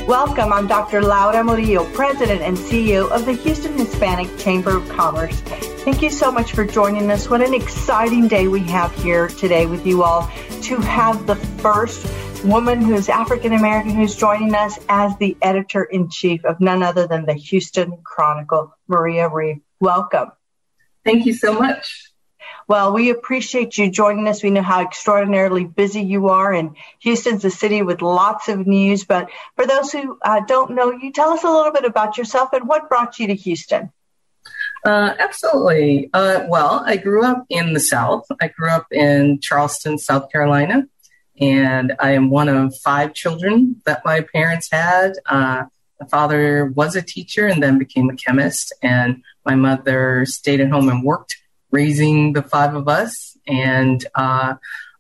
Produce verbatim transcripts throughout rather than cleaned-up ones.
Welcome. I'm Doctor Laura Murillo, President and C E O of the Houston Hispanic Chamber of Commerce. Thank you so much for joining us. What an exciting day we have here today with you all to have the first woman who's African American who's joining us as the editor-in-chief of none other than the Houston Chronicle, Maria Reeve. Welcome. Thank you so much. Well, we appreciate you joining us. We know how extraordinarily busy you are, and Houston's a city with lots of news. But for those who uh, don't know you, tell us a little bit about yourself and what brought you to Houston. Uh, absolutely. Uh, well, I grew up in the South. I grew up in Charleston, South Carolina, and I am one of five children that my parents had. Uh, my father was a teacher and then became a chemist, and my mother stayed at home and worked, raising the five of us. And uh,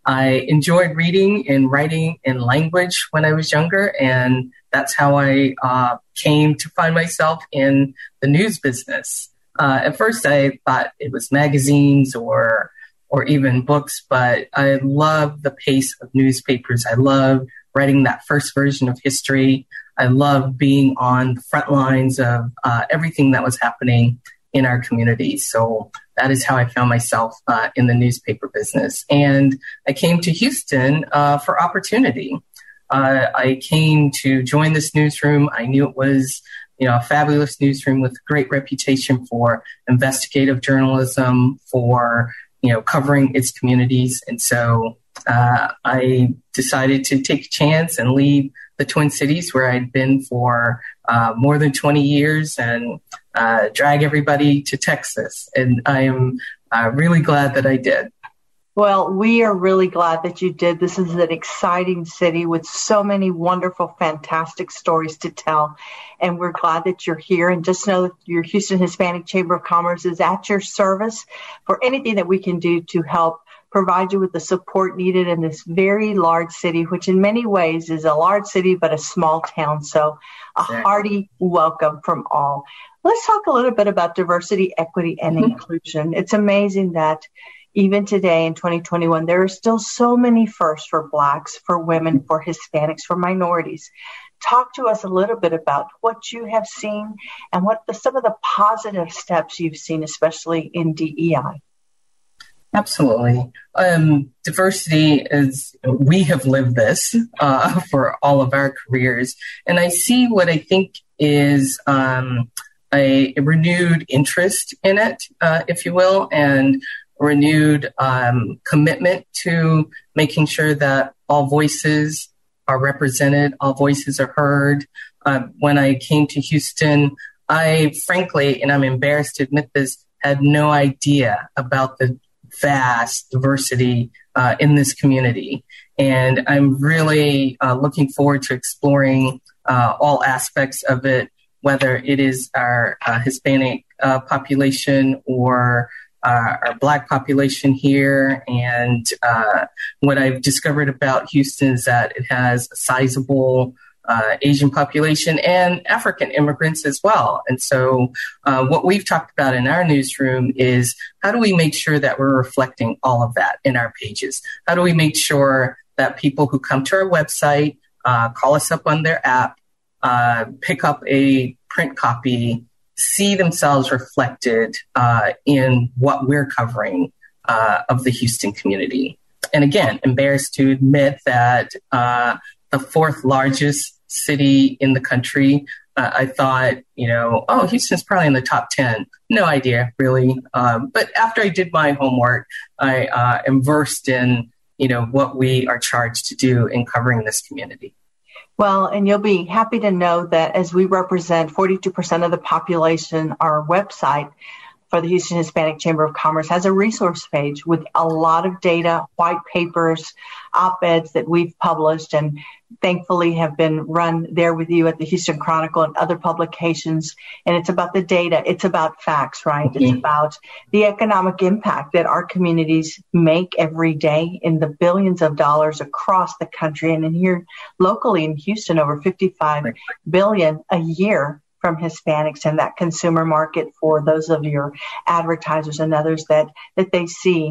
I enjoyed reading and writing in language when I was younger. And that's how I uh, came to find myself in the news business. Uh, at first, I thought it was magazines or or even books, but I love the pace of newspapers. I love writing that first version of history. I love being on the front lines of uh, everything that was happening in our community. So that is how I found myself uh, in the newspaper business. And I came to Houston uh, for opportunity. Uh, I came to join this newsroom. I knew it was, you know, a fabulous newsroom with a great reputation for investigative journalism, for, you know, covering its communities. And so uh, I decided to take a chance and leave the Twin Cities, where I'd been for uh, more than twenty years, and uh, drag everybody to Texas. And I am uh, really glad that I did. Well, we are really glad that you did. This is an exciting city with so many wonderful, fantastic stories to tell. And we're glad that you're here. And just know that your Houston Hispanic Chamber of Commerce is at your service for anything that we can do to help provide you with the support needed in this very large city, which in many ways is a large city, but a small town. So a hearty welcome from all. Let's talk a little bit about diversity, equity, and mm-hmm. inclusion. It's amazing that even today in twenty twenty-one, there are still so many firsts for Blacks, for women, for Hispanics, for minorities. Talk to us a little bit about what you have seen and what the, some of the positive steps you've seen, especially in D E I. Absolutely. Um, diversity is, we have lived this uh, for all of our careers. And I see what I think is um, a, a renewed interest in it, uh, if you will, and renewed um, commitment to making sure that all voices are represented, all voices are heard. Uh, when I came to Houston, I frankly, and I'm embarrassed to admit this, had no idea about the vast diversity uh, in this community. And I'm really uh, looking forward to exploring uh, all aspects of it, whether it is our uh, Hispanic uh, population or uh, our Black population here. And uh, what I've discovered about Houston is that it has a sizable Uh, Asian population and African immigrants as well. And so uh, what we've talked about in our newsroom is how do we make sure that we're reflecting all of that in our pages? How do we make sure that people who come to our website, uh, call us up on their app, uh, pick up a print copy, see themselves reflected uh, in what we're covering uh, of the Houston community? And again, embarrassed to admit that uh, the fourth largest city in the country, uh, I thought, you know, oh, Houston's probably in the top ten. No idea, really. Um, but after I did my homework, I uh, am versed in, you know, what we are charged to do in covering this community. Well, and you'll be happy to know that as we represent forty-two percent of the population, our website for the Houston Hispanic Chamber of Commerce has a resource page with a lot of data, white papers, op-eds that we've published and thankfully have been run there with you at the Houston Chronicle and other publications. And it's about the data. It's about facts, right? Mm-hmm. It's about the economic impact that our communities make every day in the billions of dollars across the country. And in here locally in Houston, over fifty-five billion a year from Hispanics and that consumer market for those of your advertisers and others that, that they see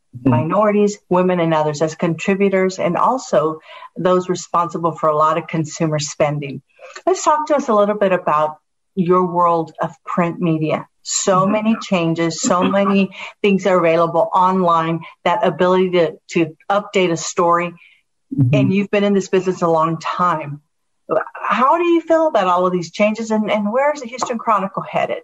minorities, women, and others as contributors, and also those responsible for a lot of consumer spending. Let's talk to us a little bit about your world of print media. So mm-hmm. many changes, so many things are available online, that ability to, to update a story. Mm-hmm. And you've been in this business a long time. How do you feel about all of these changes, and, and where is the Houston Chronicle headed?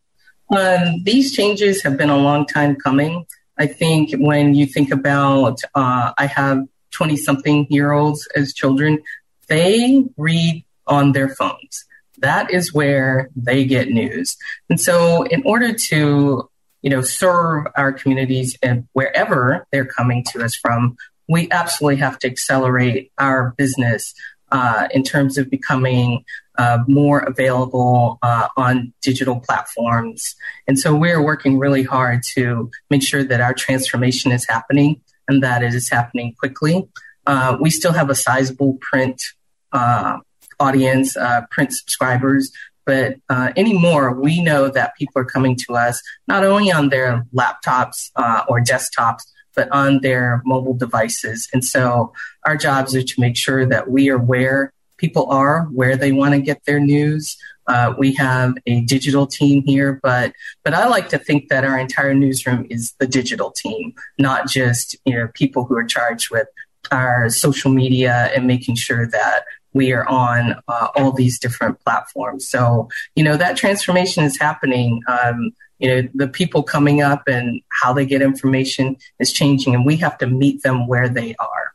Um, these changes have been a long time coming. I think when you think about, uh, I have twenty-something-year-olds as children, they read on their phones. That is where they get news. And so in order to, you know, serve our communities and wherever they're coming to us from, we absolutely have to accelerate our business uh, in terms of becoming uh, more available uh, on digital platforms. And so we're working really hard to make sure that our transformation is happening and that it is happening quickly. Uh, we still have a sizable print uh, audience, uh, print subscribers, but uh, anymore, we know that people are coming to us not only on their laptops uh, or desktops, but on their mobile devices. And so our jobs are to make sure that we are where people are, where they want to get their news. Uh, we have a digital team here, but but I like to think that our entire newsroom is the digital team, not just, you know, people who are charged with our social media and making sure that we are on uh, all these different platforms. So, you know, that transformation is happening. Um, you know, the people coming up and how they get information is changing, and we have to meet them where they are.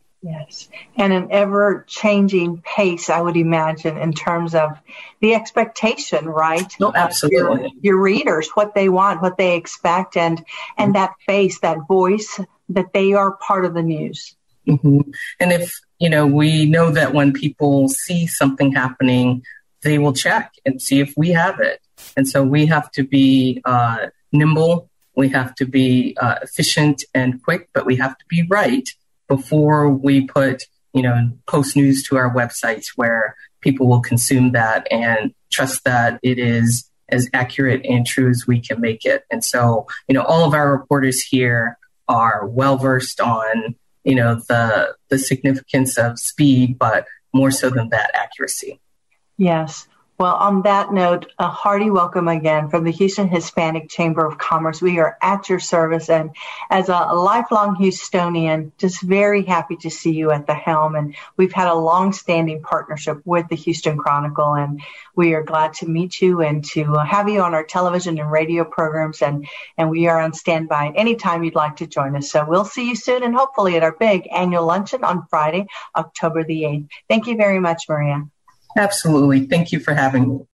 Yes. And an ever-changing pace, I would imagine, in terms of the expectation, right? No, absolutely. Your, your readers, what they want, what they expect, and, and that face, that voice, that they are part of the news. Mm-hmm. And if, you know, we know that when people see something happening, they will check and see if we have it. And so we have to be uh, nimble. We have to be uh, efficient and quick, but we have to be right before we put, you know, post news to our websites where people will consume that and trust that it is as accurate and true as we can make it. And so, you know, all of our reporters here are well-versed on, you know, the the significance of speed, but more so than that, accuracy. Yes. Well, on that note, a hearty welcome again from the Houston Hispanic Chamber of Commerce. We are at your service, and as a lifelong Houstonian, just very happy to see you at the helm. And we've had a long-standing partnership with the Houston Chronicle, and we are glad to meet you and to have you on our television and radio programs. And, and we are on standby anytime you'd like to join us. So we'll see you soon, and hopefully at our big annual luncheon on Friday, October the eighth. Thank you very much, Maria. Absolutely. Thank you for having me.